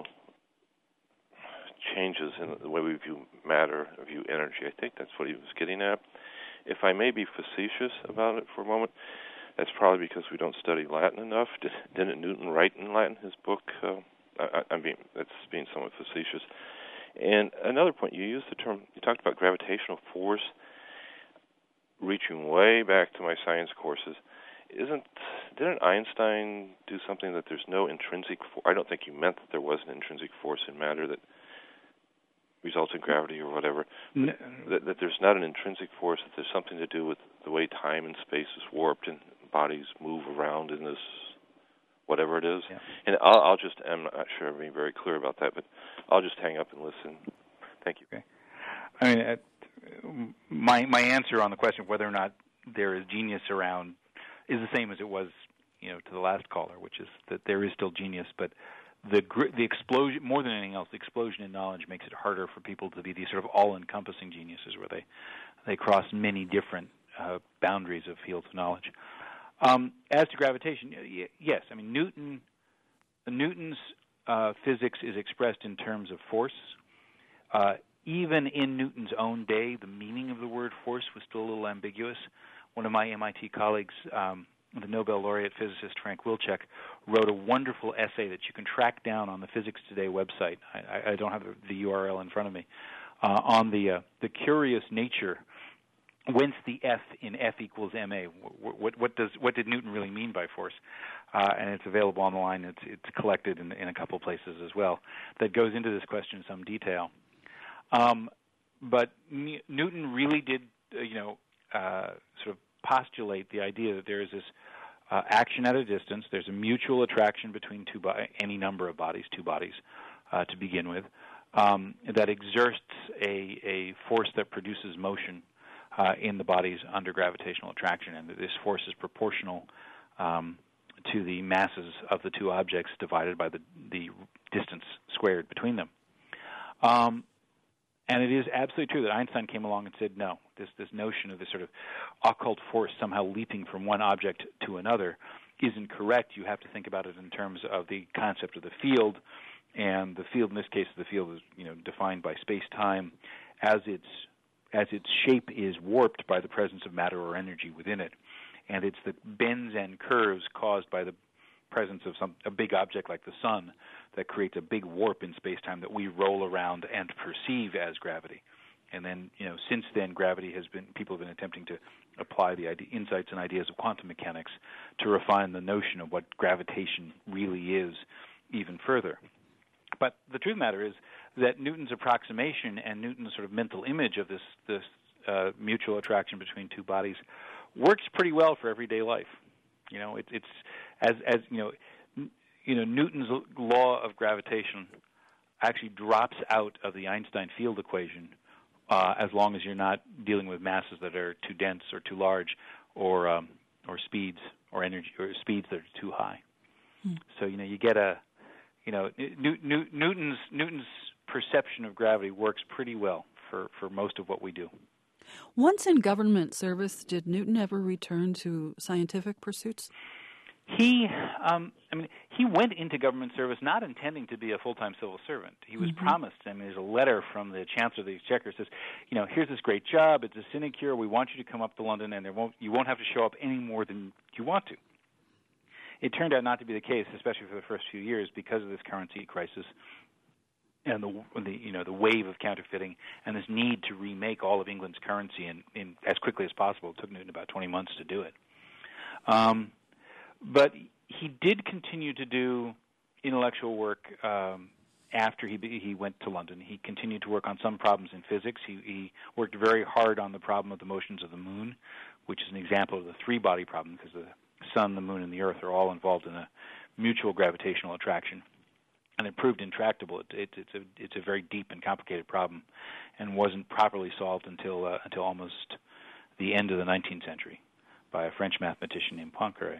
changes in the way we view matter, view energy. I think that's what he was getting at. If I may be facetious about it for a moment, that's probably because we don't study Latin enough. Did, didn't Newton write in Latin his book? Uh, I, I mean, that's being somewhat facetious. And another point, you used the term, you talked about gravitational force reaching way back to my science courses. Isn't, didn't Einstein do something that there's no intrinsic force? I don't think he meant that there was an intrinsic force in matter that results in gravity or whatever. No. That, that there's not an intrinsic force, that there's something to do with the way time and space is warped and bodies move around in this whatever it is. Yeah. And I'll, I'll just, I'm not sure I'm being very clear about that, but I'll just hang up and listen. Thank you. Okay. I mean, uh, my my answer on the question of whether or not there is genius around is the same as it was, you know, to the last caller, which is that there is still genius, but the the explosion, more than anything else, the explosion in knowledge makes it harder for people to be these sort of all-encompassing geniuses where they they cross many different uh, boundaries of fields of knowledge. Um, as to gravitation, y- yes, I mean Newton. Newton's uh, physics is expressed in terms of force. Uh, even in Newton's own day, the meaning of the word force was still a little ambiguous. One of my M I T colleagues, um, the Nobel laureate physicist Frank Wilczek, wrote a wonderful essay that you can track down on the Physics Today website. I, I don't have the U R L in front of me, uh, on the uh, the curious nature. Whence the F in F equals ma? What, what, what does what did Newton really mean by force? Uh, and it's available online. It's it's collected in, in a couple places as well. That goes into this question in some detail. Um, but N- Newton really did, uh, you know, uh, sort of postulate the idea that there is this uh, action at a distance. There's a mutual attraction between two bo- any number of bodies, two bodies, uh, to begin with, um, that exerts a a force that produces motion Uh, in the bodies under gravitational attraction, and that this force is proportional um, to the masses of the two objects divided by the, the distance squared between them. Um, and it is absolutely true that Einstein came along and said, no, this, this notion of this sort of occult force somehow leaping from one object to another isn't correct. You have to think about it in terms of the concept of the field, and the field, in this case, the field is you know defined by space-time as its as its shape is warped by the presence of matter or energy within it. And it's the bends and curves caused by the presence of some a big object like the sun that creates a big warp in space-time that we roll around and perceive as gravity. And then, you know, since then, gravity has been, people have been attempting to apply the idea, insights and ideas of quantum mechanics to refine the notion of what gravitation really is even further. But the truth of the matter is that Newton's approximation and Newton's sort of mental image of this this uh, mutual attraction between two bodies works pretty well for everyday life. You know, it, it's as as you know, n- you know Newton's law of gravitation actually drops out of the Einstein field equation uh, as long as you're not dealing with masses that are too dense or too large, or um, or speeds or energy or speeds that are too high. Hmm. So you know you get a You know, New, New, Newton's Newton's perception of gravity works pretty well for, for most of what we do. Once in government service, did Newton ever return to scientific pursuits? He, um, I mean, he went into government service not intending to be a full-time civil servant. He was mm-hmm. promised. I mean, there's a letter from the Chancellor of the Exchequer that says, you know, here's this great job. It's a sinecure. We want you to come up to London, and there won't you won't have to show up any more than you want to. It turned out not to be the case, especially for the first few years, because of this currency crisis and the, the you know the wave of counterfeiting and this need to remake all of England's currency in, in as quickly as possible. It took Newton about twenty months to do it. Um, but he did continue to do intellectual work um, after he he went to London. He continued to work on some problems in physics. He, he worked very hard on the problem of the motions of the moon, which is an example of the three-body problem, because the sun, the moon, and the earth are all involved in a mutual gravitational attraction, and it proved intractable. It, it, it's a it's a very deep and complicated problem, and wasn't properly solved until uh, until almost the end of the nineteenth century by a French mathematician named Poincaré.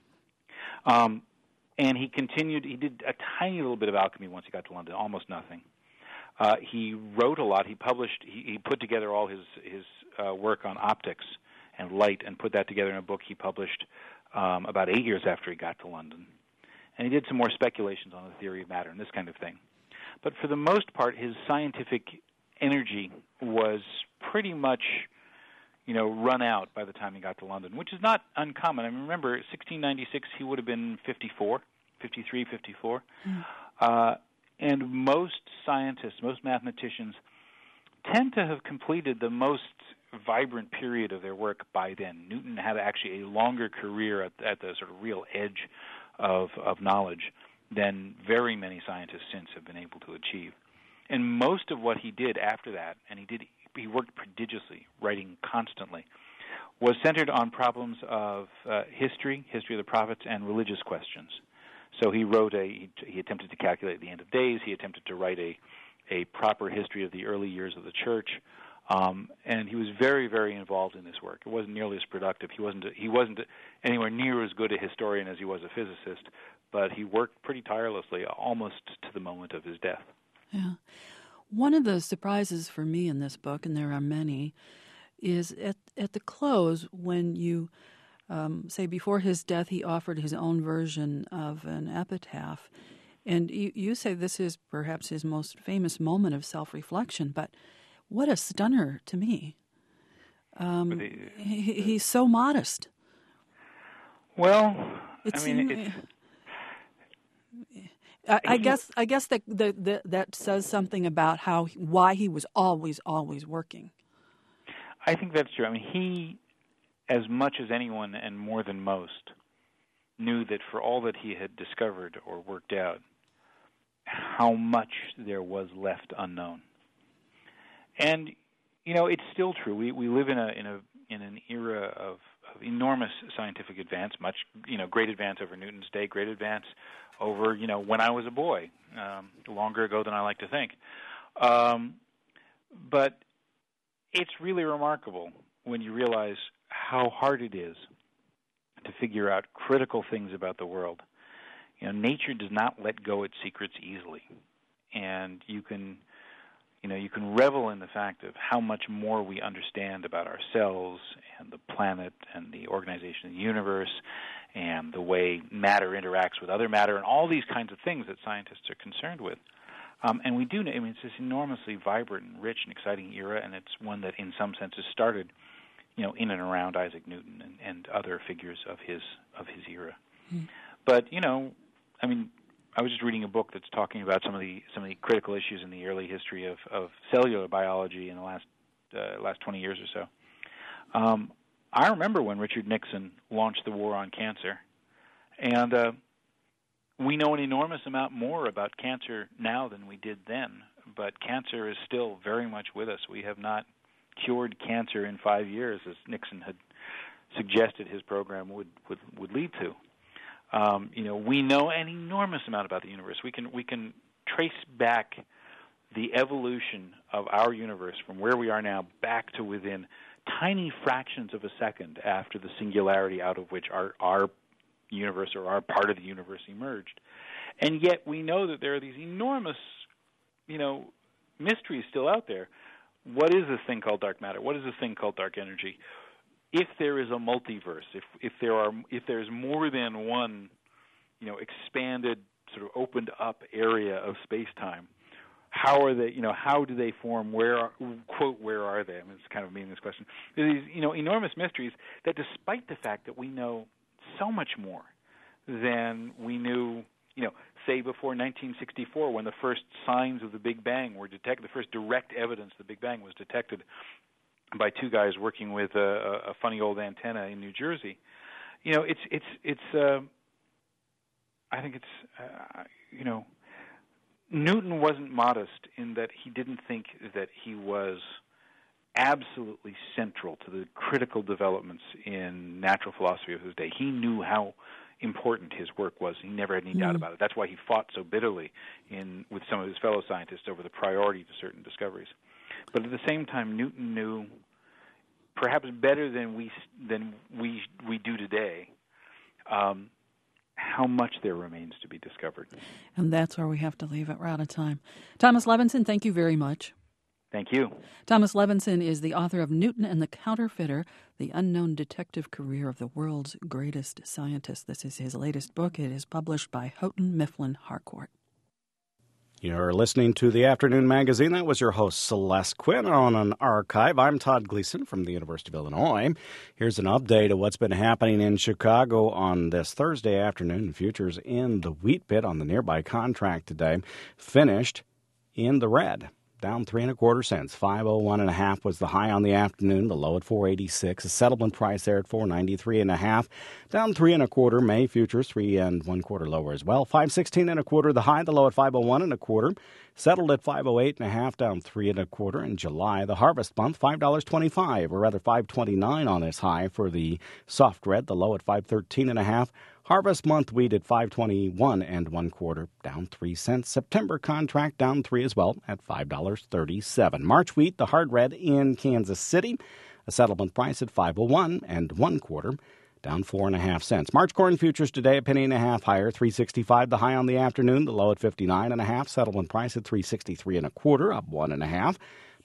Um, and he continued. He did a tiny little bit of alchemy once he got to London, almost nothing. Uh, he wrote a lot. He published. He, he put together all his his uh, work on optics and light, and put that together in a book he published Um, about eight years after he got to London. And he did some more speculations on the theory of matter and this kind of thing. But for the most part, his scientific energy was pretty much, you know, run out by the time he got to London, which is not uncommon. I mean, remember, sixteen ninety-six, he would have been fifty-four, fifty-three, fifty-four. Mm. Uh, and most scientists, most mathematicians, tend to have completed the most vibrant period of their work by then. Newton had actually a longer career at, at the sort of real edge of, of knowledge than very many scientists since have been able to achieve. And most of what he did after that, and he did, he worked prodigiously, writing constantly, was centered on problems of uh, history, history of the prophets, and religious questions. So he wrote a, he, he attempted to calculate the end of days. He attempted to write a, a proper history of the early years of the church. Um, and he was very, very involved in this work. It wasn't nearly as productive. He wasn't he wasn't anywhere near as good a historian as he was a physicist, but he worked pretty tirelessly, almost to the moment of his death. Yeah. One of the surprises for me in this book, and there are many, is at, at the close when you um, say before his death he offered his own version of an epitaph. And you, you say this is perhaps his most famous moment of self-reflection, but what a stunner to me. Um, the, he, he's so modest. Well, it's, I mean, it's... I, I guess I guess that, that that says something about how why he was always, always working. I think that's true. I mean, he, as much as anyone and more than most, knew that for all that he had discovered or worked out, how much there was left unknown. And, you know, it's still true. We we live in a in a in an era of, of enormous scientific advance, much, you know, great advance over Newton's day, great advance over, you know, when I was a boy, um, longer ago than I like to think. Um, but it's really remarkable when you realize how hard it is to figure out critical things about the world. You know, nature does not let go its secrets easily, and you can, you know, you can revel in the fact of how much more we understand about ourselves and the planet and the organization of the universe and the way matter interacts with other matter and all these kinds of things that scientists are concerned with. Um, and we do know, I mean, it's this enormously vibrant and rich and exciting era, and it's one that in some senses started, you know, in and around Isaac Newton and, and other figures of his of his era. Hmm. But, you know, I mean, I was just reading a book that's talking about some of the some of the critical issues in the early history of, of cellular biology in the last uh, last twenty years or so. Um, I remember when Richard Nixon launched the war on cancer, and uh, we know an enormous amount more about cancer now than we did then, but cancer is still very much with us. We have not cured cancer in five years, as Nixon had suggested his program would, would, would lead to. Um, you know, we know an enormous amount about the universe. We can we can trace back the evolution of our universe from where we are now back to within tiny fractions of a second after the singularity out of which our our universe or our part of the universe emerged. And yet we know that there are these enormous, you know, mysteries still out there. What is this thing called dark matter? What is this thing called dark energy? If there is a multiverse, if if there are if there's more than one, you know, expanded sort of opened up area of space-time, how are they, you know, how do they form? Where are, quote, where are they? I mean, it's kind of a meaningless question. There are these, you know, enormous mysteries that despite the fact that we know so much more than we knew, you know, say before nineteen sixty-four when the first signs of the Big Bang were detected, the first direct evidence the Big Bang was detected by two guys working with a, a funny old antenna in New Jersey. You know, it's, it's, it's, uh, I think it's, uh, you know, Newton wasn't modest in that he didn't think that he was absolutely central to the critical developments in natural philosophy of his day. He knew how important his work was. He never had any mm. doubt about it. That's why he fought so bitterly in with some of his fellow scientists over the priority to certain discoveries. But at the same time, Newton knew, perhaps better than we than we we do today, um, how much there remains to be discovered. And that's where we have to leave it. We're out of time. Thomas Levenson, thank you very much. Thank you. Thomas Levenson is the author of Newton and the Counterfeiter, the unknown detective career of the world's greatest scientist. This is his latest book. It is published by Houghton Mifflin Harcourt. You're listening to the Afternoon Magazine. That was your host, Celeste Quinn, on an archive. I'm Todd Gleason from the University of Illinois. Here's an update of what's been happening in Chicago on this Thursday afternoon. Futures in the wheat pit on the nearby contract today finished in the red, down three and a quarter cents. five oh one and a half was the high on the afternoon, the low at four eighty-six. The settlement price there at four ninety-three and a half, down three and a quarter. May futures three and one quarter lower as well. five sixteen and a quarter, the high, the low at five oh one and a quarter. Settled at five oh eight and a half, down three and a quarter. In July, the harvest month, five dollars and twenty-five cents, or rather five twenty-nine on its high for the soft red, the low at five thirteen and a half. Harvest month wheat at five twenty-one and one quarter, down three cents. September contract down three as well at five dollars and thirty-seven cents. March wheat, the hard red in Kansas City, a settlement price at five oh one and one quarter, down four and a half cents. March corn futures today a penny and a half higher, three sixty-five the high on the afternoon, the low at fifty-nine and a half. Settlement price at three sixty-three and a quarter, up one and a half.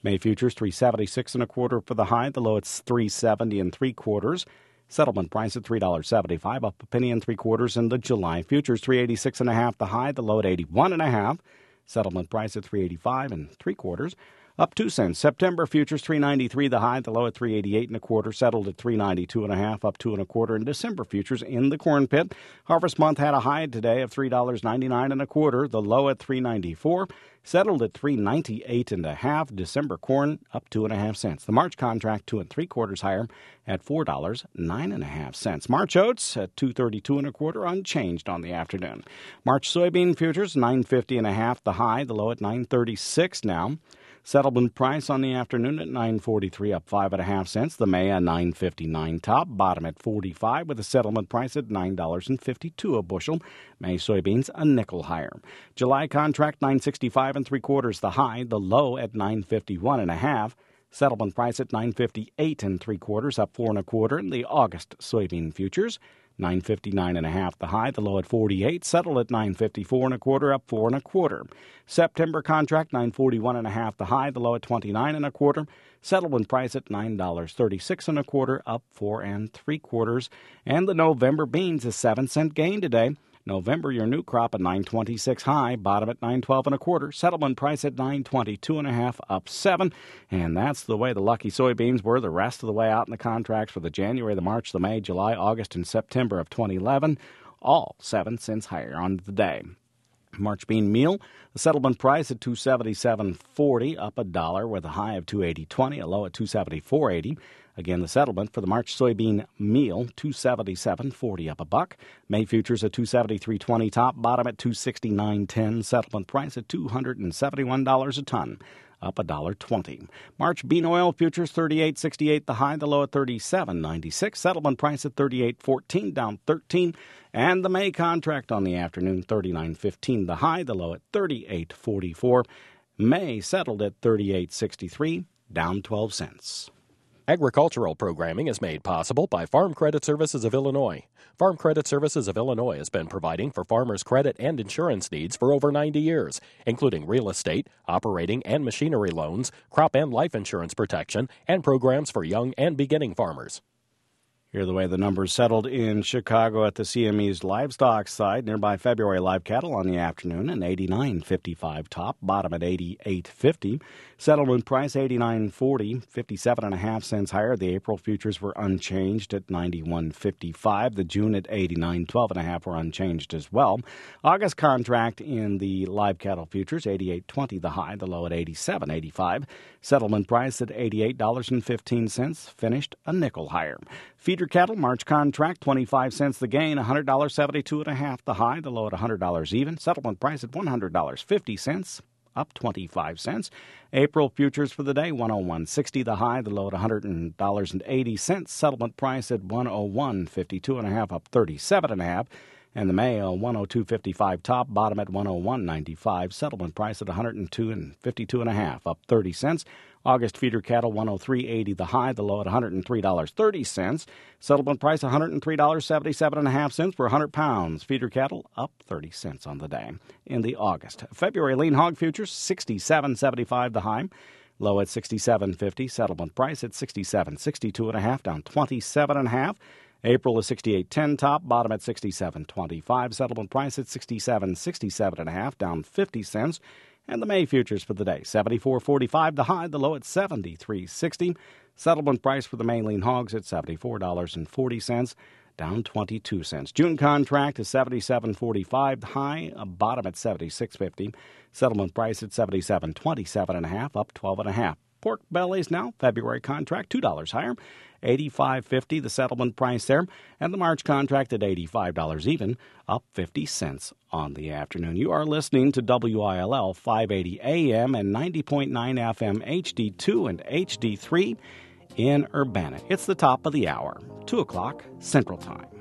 May futures three seventy-six and a quarter for the high. The low, it's three seventy and three quarters. Settlement price at three dollars and seventy-five cents, up a penny and three quarters in the July futures. three eighty-six and a half the high. The low at eighty-one and a half. Settlement price at three eighty-five and three quarters. Up two cents. September futures three ninety-three the high, the low at three eighty-eight and a quarter, settled at three ninety-two and a half, up two and a quarter. And December futures in the corn pit. Harvest month had a high today of three dollars and ninety-nine cents and a quarter, the low at three ninety-four, settled at three ninety-eight and a half. December corn up two and a half cents. The March contract two and three quarters higher at four dollars nine and a half cents. March oats at two thirty-two and a quarter, unchanged on the afternoon. March soybean futures nine fifty and a half the high, the low at nine thirty-six now. Settlement price on the afternoon at nine forty-three, up five and a half cents. The May at nine fifty-nine top, bottom at forty-five, with a settlement price at nine dollars and fifty-two a bushel. May soybeans a nickel higher. July contract nine sixty-five and three quarters the high, the low at nine fifty-one and a half. Settlement price at nine fifty-eight and three quarters, up four and a quarter. And the August soybean futures nine fifty-nine and a half the high, the low at forty-eight, settled at nine fifty-four and a quarter, up four and a quarter. September contract nine forty-one and a half the high, the low at twenty-nine and a quarter. Settlement price at nine dollars and thirty-six and a quarter, up four and three quarters. And the November beans a seven cent gain today. November, your new crop at nine twenty-six high, bottom at nine twelve and a quarter, settlement price at nine twenty-two and a half, up seven. And that's the way the lucky soybeans were the rest of the way out in the contracts for the January, the March, the May, July, August, and September of twenty eleven, all seven cents higher on the day. March bean meal, the settlement price at two seventy-seven forty, up a dollar with a high of two eighty twenty, a low at two seventy-four eighty. Again, the settlement for the March soybean meal, two seventy-seven forty, up a buck. May futures at two seventy-three twenty top, bottom at two sixty-nine ten. Settlement price at two hundred seventy-one dollars a ton, up a dollar twenty. March bean oil futures thirty-eight sixty-eight the high, the low at thirty-seven ninety-six. Settlement price at thirty-eight fourteen, down thirteen. And the May contract on the afternoon, thirty-nine fifteen the high, the low at thirty-eight forty-four. May settled at thirty-eight sixty-three, down twelve cents. Agricultural programming is made possible by Farm Credit Services of Illinois. Farm Credit Services of Illinois has been providing for farmers' credit and insurance needs for over ninety years, including real estate, operating and machinery loans, crop and life insurance protection, and programs for young and beginning farmers. Here are the way the numbers settled in Chicago at the C M E's livestock side. Nearby February live cattle on the afternoon, an eighty-nine fifty-five top, bottom at eighty-eight fifty. Settlement price eighty-nine forty, fifty-seven and a half cents higher. The April futures were unchanged at ninety-one fifty-five. The June at eighty-nine twelve and a half were unchanged as well. August contract in the live cattle futures, eighty-eight twenty the high, the low at eighty-seven eighty-five. Settlement price at eighty-eight dollars and fifteen cents, finished a nickel higher. Feeder cattle, March contract, twenty-five cents the gain, one hundred dollars and seventy-two and a half the high, the low at one hundred dollars even. Settlement price at one hundred dollars and fifty cents, up twenty-five cents. April futures for the day, one oh one sixty the high, the low at one hundred dollars and eighty cents. Settlement price at one oh one fifty-two and a half, up thirty-seven and a half. And the May, one oh two fifty-five top, bottom at one oh one ninety-five. Settlement price at one hundred two and fifty-two and a half, up thirty cents. August feeder cattle, one oh three eighty the high, the low at one hundred three dollars and thirty cents. Settlement price one hundred three dollars and seventy-seven and a half cents per one hundred pounds. Feeder cattle up thirty cents on the day. In the August February lean hog futures, sixty-seven seventy-five the high, low at sixty-seven fifty. Settlement price at sixty-seven sixty-two and a half, down twenty-seven and a half. April is sixty-eight ten top, bottom at sixty-seven twenty-five. Settlement price at sixty-seven sixty-seven and a half, down fifty cents. And the May futures for the day, seventy-four forty-five the high, the low at seventy-three sixty. Settlement price for the May lean hogs at seventy-four dollars and forty cents, down twenty-two cents. June contract is seventy-seven forty-five the high, a bottom at seventy-six fifty. Settlement price at seventy-seven twenty-seven and a half, up twelve and a half. Pork bellies now, February contract two dollars higher, eighty-five fifty the settlement price there, and the March contract at eighty-five dollars even, up fifty cents on the afternoon. You are listening to W I L L five eighty A M and ninety point nine F M H D two and H D three in Urbana. It's the top of the hour, two o'clock Central Time.